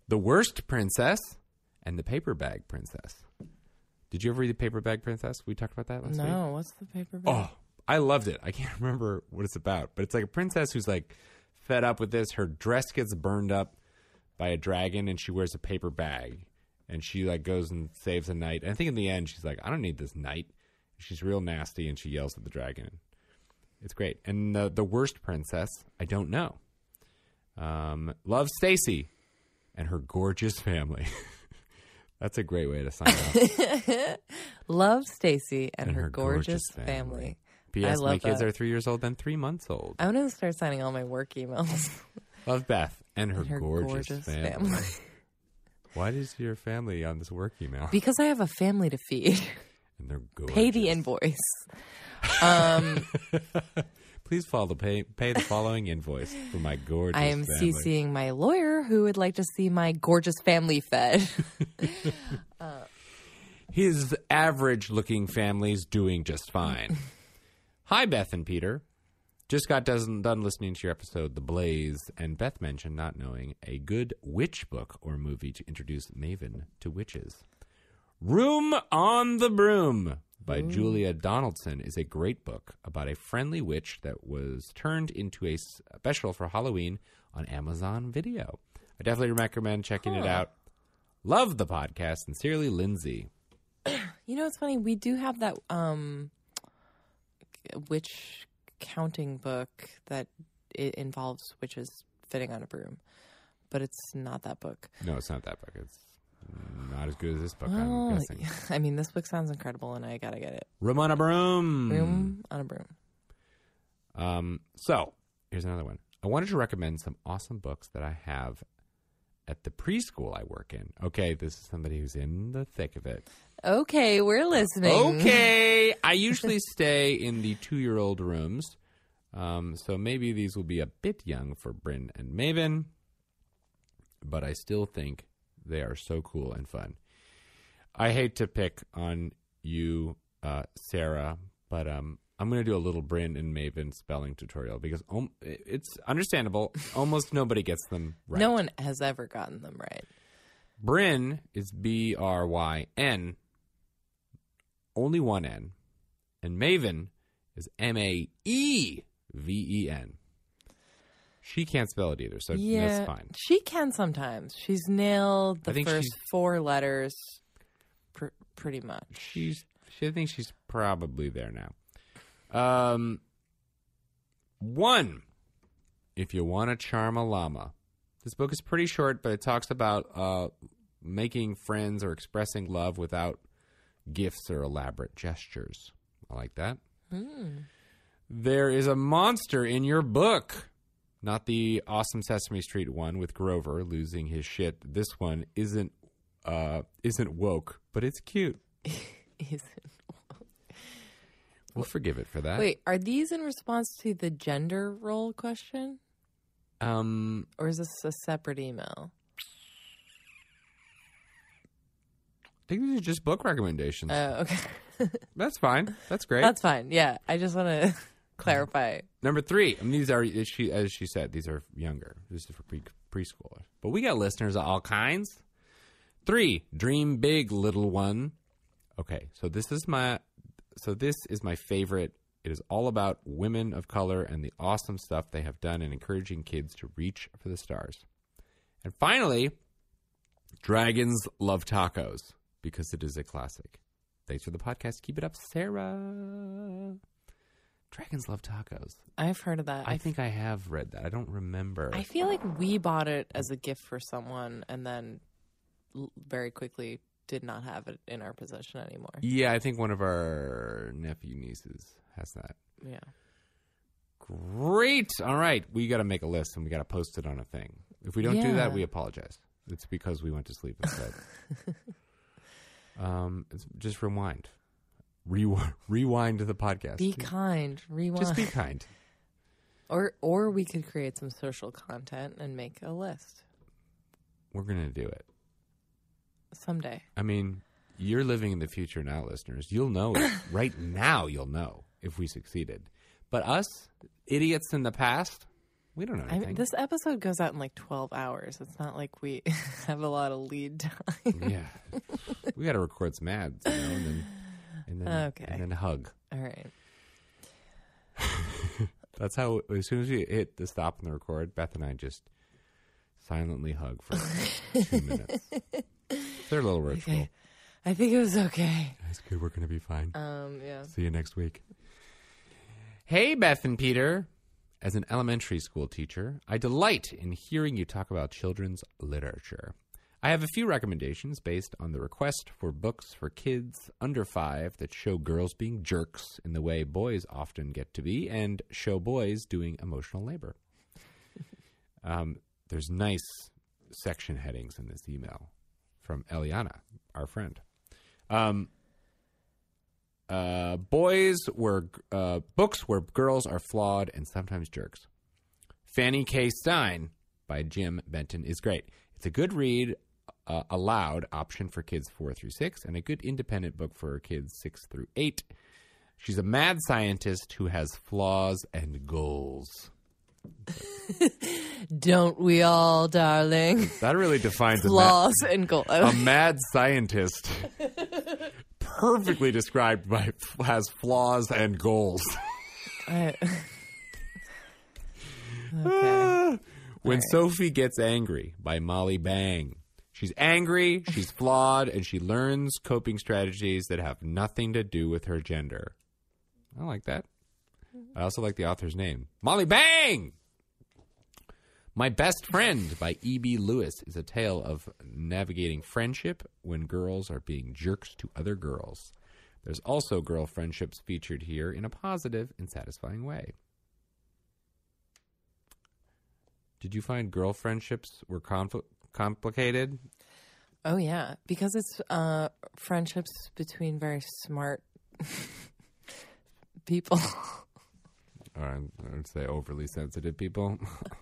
The Worst Princess and The Paper Bag Princess. Did you ever read The Paper Bag Princess? We talked about that last no, week. No, what's The Paper Bag? Oh, I loved it. I can't remember what it's about, but it's like a princess who's like fed up with this. Her dress gets burned up by a dragon, and she wears a paper bag, and she like goes and saves a knight. And I think in the end, she's like, I don't need this knight. She's real nasty, and she yells at the dragon. It's great. And the the worst princess, I don't know. Um, love Stacy and her gorgeous family. That's a great way to sign off. Love Stacy and, And her, her gorgeous, gorgeous family. family. P S. I love My kids that. are three years old and three months old. I'm going to start signing all my work emails. Love Beth and her, And her gorgeous, gorgeous family. family. Why is your family on this work email? Because I have a family to feed. And they're gorgeous. Pay the invoice. Um, Please follow the pay, pay the following invoice for my gorgeous I am family. CCing my lawyer who would like to see my gorgeous family fed. uh, His average-looking family's doing just fine. Hi, Beth and Peter. Just got done, done listening to your episode, The Blaze, and Beth mentioned not knowing a good witch book or movie to introduce Maven to witches. Room on the Broom by Ooh. Julia Donaldson is a great book about a friendly witch that was turned into a special for Halloween on Amazon Video. I definitely recommend checking Huh. it out. Love the podcast. Sincerely, Lindsay. You know, it's funny. We do have that um, witch counting book that it involves witches fitting on a broom, but it's not that book. No, it's not that book. It's not as good as this book, Well, I'm guessing. I mean, this book sounds incredible, and I gotta get it. Room on a Broom. Room on a broom. Um, so, here's another one. I wanted to recommend some awesome books that I have at the preschool I work in. Okay, this is somebody who's in the thick of it. Okay, we're listening. Okay. I usually stay in the two-year-old rooms, um, so maybe these will be a bit young for Bryn and Maven, but I still think they are so cool and fun. I hate to pick on you, uh, Sarah, but um, I'm going to do a little Bryn and Maven spelling tutorial because um, it's understandable. Almost nobody gets them right. No one has ever gotten them right. Bryn is B R Y N, only one N, and Maven is M A E V E N. She can't spell it either, so yeah, that's fine. She can sometimes. She's nailed I the think first she's- four letters pr- pretty much. She's, she, I think she's probably there now. Um, one, if you want to charm a llama. This book is pretty short, but it talks about uh, making friends or expressing love without gifts or elaborate gestures. I like that. Hmm. There is a monster in your book. Not the awesome Sesame Street one with Grover losing his shit. This one isn't uh, isn't woke, but it's cute. Isn't We'll forgive it for that. Wait, are these in response to the gender role question? Um, Or is this a separate email? I think these are just book recommendations. Oh, okay. That's fine. That's great. That's fine. Yeah, I just want to clarify. Number three. I mean, these are, as she, as she said, these are younger. This is for pre- preschoolers. But we got listeners of all kinds. Three. Dream big, little one. Okay, so this is my, so this is my favorite. It is all about women of color and the awesome stuff they have done in encouraging kids to reach for the stars. And finally, Dragons Love Tacos, because it is a classic. Thanks for the podcast. Keep it up, Sarah. Dragons Love Tacos. I've heard of that. I think I have read that. I don't remember. I feel like we bought it as a gift for someone and then l- very quickly did not have it in our possession anymore. Yeah, I think one of our nephew nieces has that. Yeah. Great. All right. We got to make a list and we got to post it on a thing. If we don't do Yeah. that, we apologize. It's because we went to sleep instead. um, it's, just rewind. Rew- rewind the podcast. Be kind. Rewind. Just be kind. Or or we could create some social content and make a list We're going to do it. someday. I mean, you're living in the future now, listeners. You'll know. Right now, you'll know if we succeeded. But us, idiots in the past, We don't know I anything. mean, this episode goes out in like twelve hours. It's not like we have a lot of lead time. Yeah. We got to record some ads, you know, and then, and then, Okay. and then hug. All right. That's how, as soon as we hit the stop on the record, Beth and I just silently hug for two minutes. They're a little ritual. Okay. I think it was okay. That's good. We're going to be fine. Um, yeah. See you next week. Hey, Beth and Peter. As an elementary school teacher, I delight in hearing you talk about children's literature. I have a few recommendations based on the request for books for kids under five that show girls being jerks in the way boys often get to be and show boys doing emotional labor. um, there's nice section headings in this email from Eliana, our friend. Um, uh, boys were uh, books where girls are flawed and sometimes jerks. Fanny K. Stein by Jim Benton is great. It's a good read, uh, aloud option for kids four through six, and a good independent book for kids six through eight. She's a mad scientist who has flaws and goals. Don't we all, darling? That really defines Flaws a, ma- and goals. a mad scientist. Perfectly described by has flaws and goals. I- okay. When right. Sophie Gets Angry by Molly Bang. She's angry, she's flawed, and she learns coping strategies that have nothing to do with her gender. I like that. I also like the author's name. Molly Bang! My Best Friend by E B. Lewis is a tale of navigating friendship when girls are being jerks to other girls. There's also girl friendships featured here in a positive and satisfying way. Did you find girl friendships were compl- complicated? Oh, yeah. Because it's uh, friendships between very smart people. Or I would say overly sensitive people.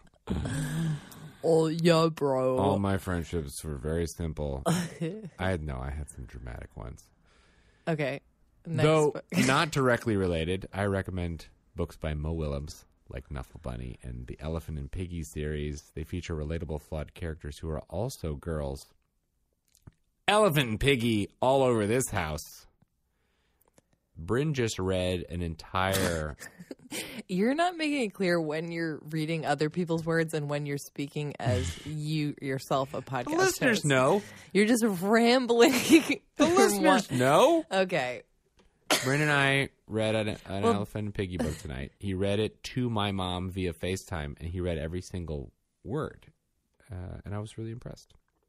Oh, yeah, bro. All my friendships were very simple. I had no, I had some dramatic ones. Okay. Next Though book. not directly related, I recommend books by Mo Willems, like Knuffle Bunny and the Elephant and Piggy series. They feature relatable, flawed characters who are also girls. Elephant and Piggy all over this house. Bryn just read an entire... You're not making it clear when you're reading other people's words and when you're speaking as you yourself a podcast The listeners host. know. You're just rambling. The listeners know. Okay. Bryn and I read an, an Well- Elephant and Piggy book tonight. He read it to my mom via FaceTime, and he read every single word. Uh, and I was really impressed.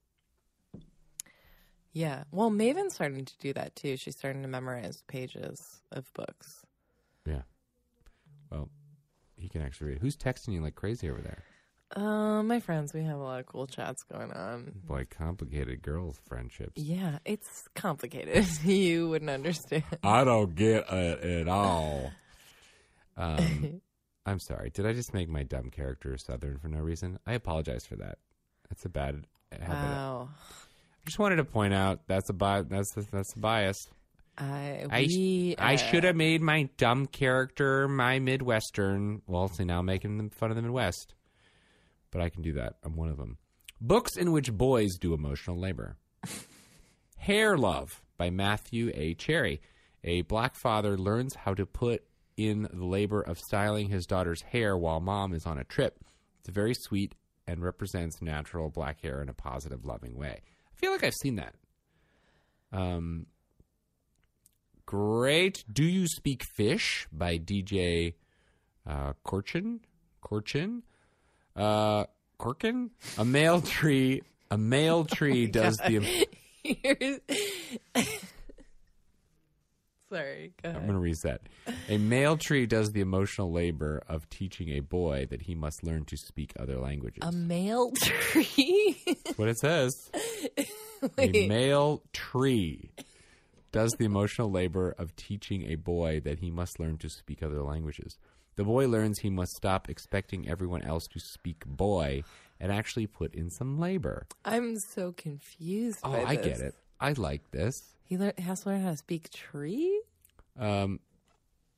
Yeah. Well, Maven's starting to do that too. She's starting to memorize pages of books. Yeah. Well, he can actually read. Who's texting you like crazy over there? Uh, my friends, we have a lot of cool chats going on. Boy, complicated girls' friendships. Yeah, it's complicated. You wouldn't understand. I don't get it at all. Um, I'm sorry. Did I just make my dumb character Southern for no reason? I apologize for that. That's a bad habit. Wow. I just wanted to point out that's a bi- that's a, that's a bias. I I, sh- we, I uh, should have made my dumb character my Midwestern. Well, see, now I'm making them fun of the Midwest. But I can do that. I'm one of them. Books in which boys do emotional labor. Hair Love by Matthew A. Cherry. A black father learns how to put in the labor of styling his daughter's hair while mom is on a trip. It's very sweet and represents natural black hair in a positive, loving way. I feel like I've seen that. Um, great. Do You Speak Fish by D J uh, Corchin? Corchin? Uh, Corkin? A male tree. A male tree does the. Here's- Sorry, go ahead. I'm going to reset. A male tree does the emotional labor of teaching a boy that he must learn to speak other languages. A male tree? That's what it says. A Wait. male tree does the emotional labor of teaching a boy that he must learn to speak other languages. The boy learns he must stop expecting everyone else to speak boy and actually put in some labor. I'm so confused Oh, by I this. get it. I like this. He lear- has to learn how to speak tree? Um,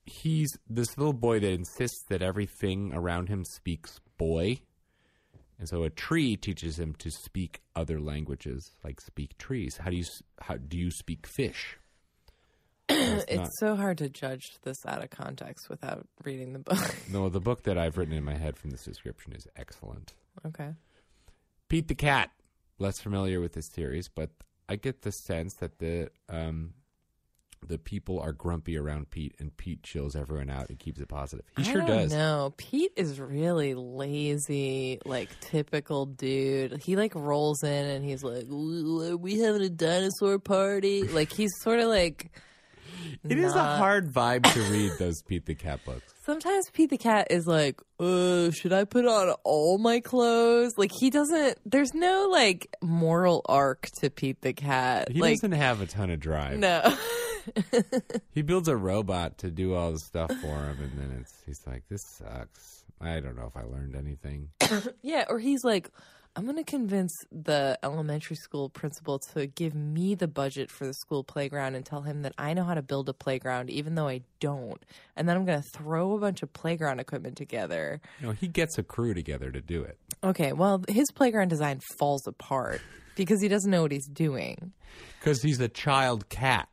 he's this little boy that insists that everything around him speaks boy. And so a tree teaches him to speak other languages, like speak trees. How do you how do you speak fish? It's, it's not, so hard to judge this out of context without reading the book. No, the book that I've written in my head from this description is excellent. Okay. Pete the Cat. Less familiar with this series, but I get the sense that the um, the people are grumpy around Pete, and Pete chills everyone out and keeps it positive. He sure I don't does. No, Pete is really lazy, like typical dude. He like rolls in and he's like, "Are we having a dinosaur party?" Like he's sort of like. It is a not- hard vibe to read those Pete the Cat books. Sometimes Pete the Cat is like, uh, should I put on all my clothes? Like, he doesn't, there's no, like, moral arc to Pete the Cat. He like, doesn't have a ton of drive. No. He builds a robot to do all the stuff for him, and then it's he's like, this sucks. I don't know if I learned anything. Yeah, or he's like, I'm going to convince the elementary school principal to give me the budget for the school playground and tell him that I know how to build a playground, even though I don't. And then I'm going to throw a bunch of playground equipment together. You know, he gets a crew together to do it. Okay, well, his playground design falls apart because he doesn't know what he's doing. Because he's a child cat.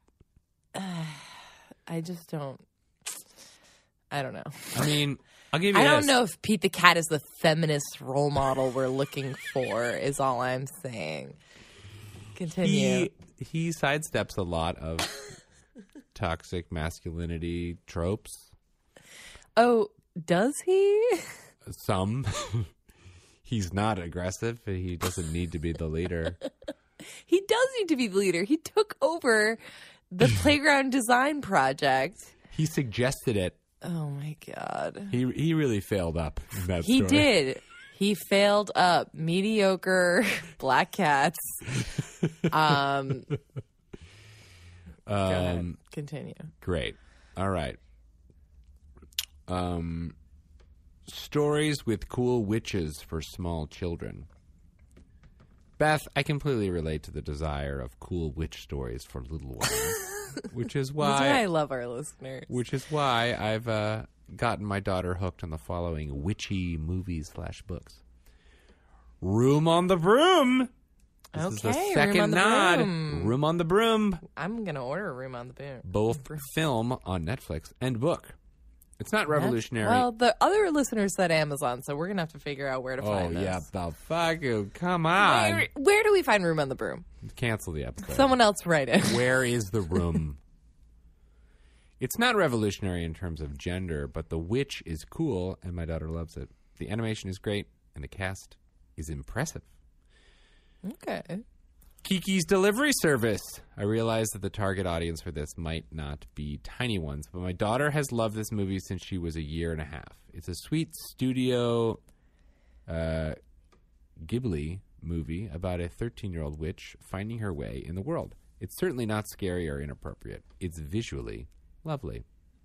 I just don't. I don't know. I mean, I'll give you I this. don't know if Pete the Cat is the feminist role model we're looking for, is all I'm saying. Continue. He, he sidesteps a lot of toxic masculinity tropes. Oh, does he? Some. He's not aggressive. He doesn't need to be the leader. He does need to be the leader. He took over the playground design project. He suggested it. Oh, my God. He he really failed up in that He story. did. He failed up. Mediocre black cats. Um, go ahead. Um, Continue. great. All right. Um, stories with cool witches for small children. Beth, I completely relate to the desire of cool witch stories for little ones, which is why, That's why I love our listeners. which is why I've uh, gotten my daughter hooked on the following witchy movies slash books. Room on the Broom. This is the Okay, Room second on the nod. Broom. Room on the Broom. I'm going to order a Room on the Boom. Both film on Netflix and book. It's not revolutionary. Well, the other listeners said Amazon, so we're going to have to figure out where to oh, find this. yeah. The fuck you. Come on. Where, where do we find Room on the Broom? Cancel the episode. Someone else write it. Where is the room? It's not revolutionary in terms of gender, but the witch is cool, and my daughter loves it. The animation is great, and the cast is impressive. Okay. Kiki's Delivery Service. I realize that the target audience for this might not be tiny ones, but my daughter has loved this movie since she was a year and a half. It's a sweet studio uh, Ghibli movie about a thirteen-year-old witch finding her way in the world. It's certainly not scary or inappropriate. It's visually lovely.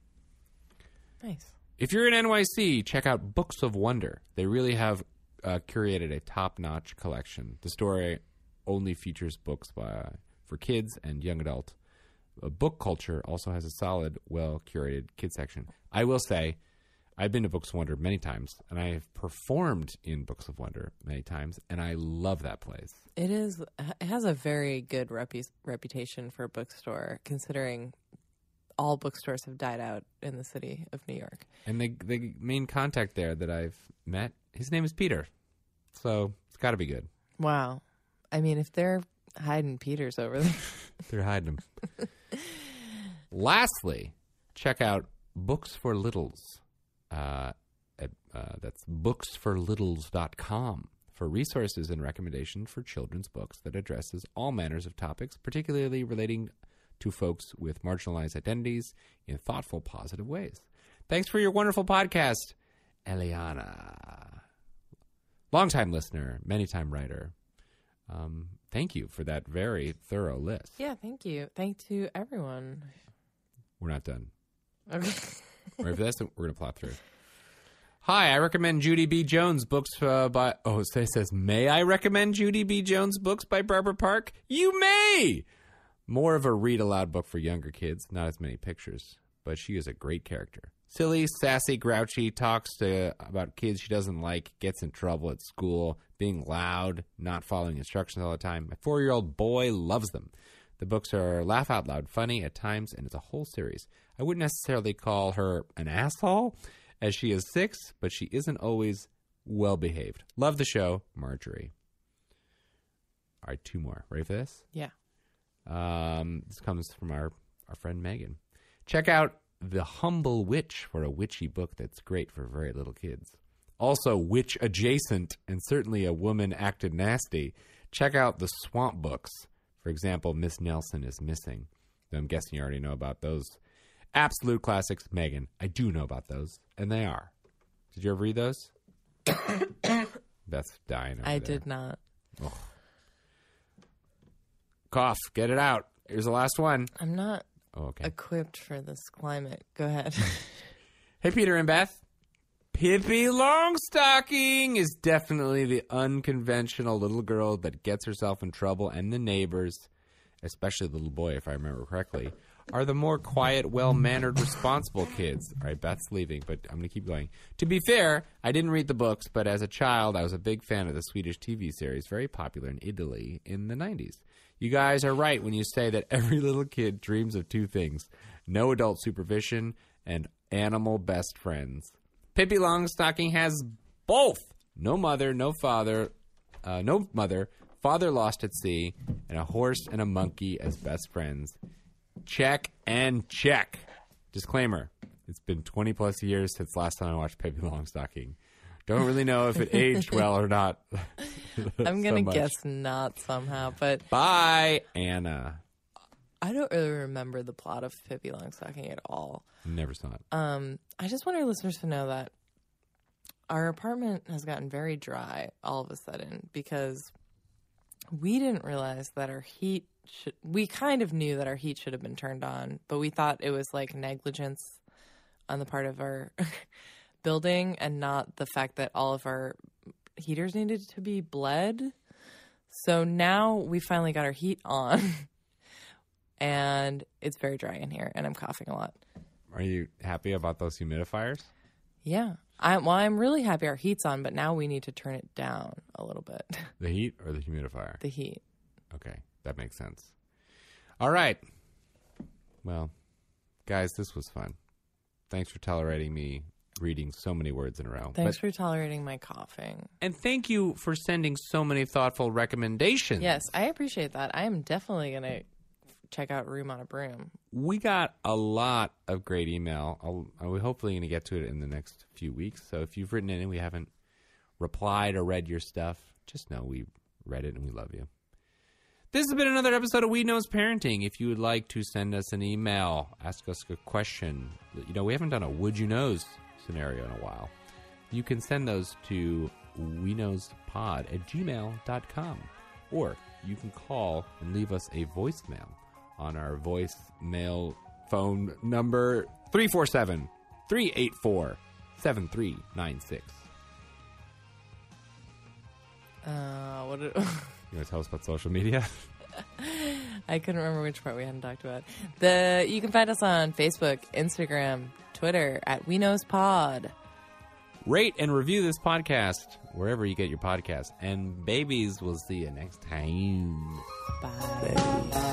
Nice. If you're in N Y C, check out Books of Wonder. They really have uh, curated a top-notch collection. The story only features books by, for kids and young adult. Uh, book culture also has a solid, well-curated kid section. I will say, I've been to Books of Wonder many times, and I have performed in Books of Wonder many times, and I love that place. It is. It has a very good repu- reputation for a bookstore, considering all bookstores have died out in the city of New York. And the the main contact there that I've met, his name is Peter. So it's got to be good. Wow. I mean, if they're hiding Peters over there. They're hiding them. Lastly, check out Books for Littles. Uh, at, uh, that's books for littles dot com for resources and recommendations for children's books that addresses all manners of topics, particularly relating to folks with marginalized identities in thoughtful, positive ways. Thanks for your wonderful podcast, Eliana. Longtime listener, many-time writer. Um, thank you for that very thorough list. Yeah, thank you. Thank to everyone. We're not done. Okay. Right for this, we're going to plot through. Hi, I recommend Judy B. Jones books uh, by... Oh, it says, may I recommend Judy B. Jones books by Barbara Park? You may! More of a read-aloud book for younger kids, not as many pictures. but she is a great character. Silly, sassy, grouchy, talks to about kids she doesn't like, gets in trouble at school, being loud, not following instructions all the time. My four-year-old boy loves them. The books are laugh out loud funny at times, and it's a whole series. I wouldn't necessarily call her an asshole, as she is six, but she isn't always well-behaved. Love the show, Marjorie. All right, two more. Ready for this? Yeah. Um, this comes from our, our friend Megan. Check out The Humble Witch for a witchy book that's great for very little kids. Also, witch adjacent and certainly a woman acted nasty. Check out the Swamp books. For example, Miss Nelson is Missing. I'm guessing you already know about those. Absolute classics. Megan, I do know about those, and they are. Did you ever read those? Beth's dying over I there. did not. Ugh. Cough. Get it out. Here's the last one. I'm not Oh, okay. equipped for this climate. Go ahead. Hey, Peter and Beth. Pippi Longstocking is definitely the unconventional little girl that gets herself in trouble, and the neighbors, especially the little boy, if I remember correctly, are the more quiet, well-mannered, responsible kids. All right, Beth's leaving, but I'm going to keep going. To be fair, I didn't read the books, but as a child, I was a big fan of the Swedish T V series, very popular in Italy in the nineties. You guys are right when you say that every little kid dreams of two things, no adult supervision and animal best friends. Pippi Longstocking has both. No mother, no father, uh, no mother, father lost at sea, and a horse and a monkey as best friends. Check and check. Disclaimer, it's been twenty plus years since last time I watched Pippi Longstocking. Don't really know if it aged well or not. I'm going so to guess not somehow, but Bye, Anna. I don't really remember the plot of Pippi Longstocking at all. Never saw it. Um, I just want our listeners to know that our apartment has gotten very dry all of a sudden because we didn't realize that our heat should, we kind of knew that our heat should have been turned on, but we thought it was like negligence on the part of our building and not the fact that all of our heaters needed to be bled. So now we finally got our heat on and it's very dry in here and I'm coughing a lot. Are you happy about those humidifiers? Yeah. I, well, I'm really happy our heat's on, but now we need to turn it down a little bit. The heat or the humidifier? The heat. Okay, that makes sense. All right. Well, guys, this was fun. Thanks for tolerating me reading so many words in a row. Thanks but, for tolerating my coughing. And thank you for sending so many thoughtful recommendations. Yes, I appreciate that. I am definitely going to check out Room on a Broom. We got a lot of great email. I'll, we're hopefully going to get to it in the next few weeks. So if you've written in and we haven't replied or read your stuff, just know we read it and we love you. This has been another episode of We Knows Parenting. If you would like to send us an email, ask us a question. You know, we haven't done a Would You Knows scenario in a while. You can send those to we knows pod at gmail dot com. Or you can call and leave us a voicemail on our voicemail phone number three four seven, three eight four, seven three nine six. Uh, what did, You want to tell us about social media? I couldn't remember which part we hadn't talked about. The You can find us on Facebook, Instagram, Twitter at We Knows Pod. Rate and review this podcast wherever you get your podcasts. And babies, we'll see you next time. Bye.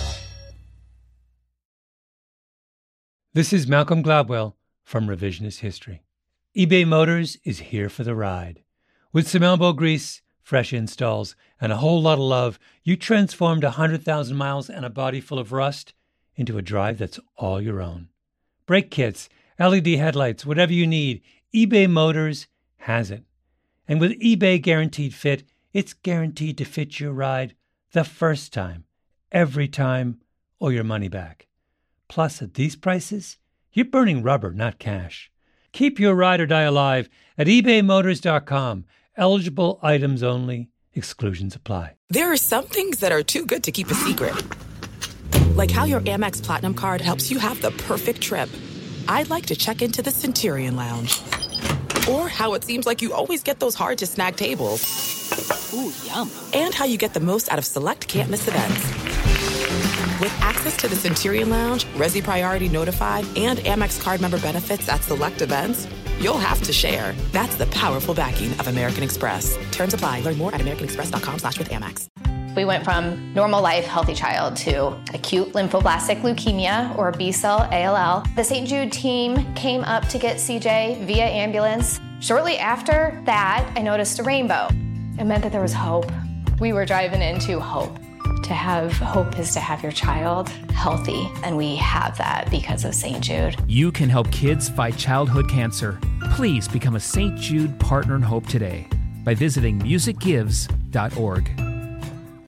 This is Malcolm Gladwell from Revisionist History. eBay Motors is here for the ride. With some elbow grease, fresh installs, and a whole lot of love, you transformed one hundred thousand miles and a body full of rust into a drive that's all your own. Brake kits, L E D headlights, whatever you need, eBay Motors has it. And with eBay Guaranteed Fit, it's guaranteed to fit your ride the first time, every time, or your money back. Plus, at these prices, you're burning rubber, not cash. Keep your ride or die alive at ebay motors dot com. Eligible items only. Exclusions apply. There are some things that are too good to keep a secret. Like how your Amex Platinum card helps you have the perfect trip. I'd like to check into the Centurion Lounge. Or how it seems like you always get those hard-to-snag tables. Ooh, yum. And how you get the most out of select can't-miss events. With access to the Centurion Lounge, Resi Priority Notified, and Amex card member benefits at select events, you'll have to share. That's the powerful backing of American Express. Terms apply. Learn more at americanexpress.com slash with Amex. We went from normal life, healthy child to acute lymphoblastic leukemia, or B-cell A L L. The Saint Jude team came up to get C J via ambulance. Shortly after that, I noticed a rainbow. It meant that there was hope. We were driving into hope. To have hope is to have your child healthy, and we have that because of Saint Jude. You can help kids fight childhood cancer. Please become a Saint Jude Partner in Hope today by visiting music gives dot org.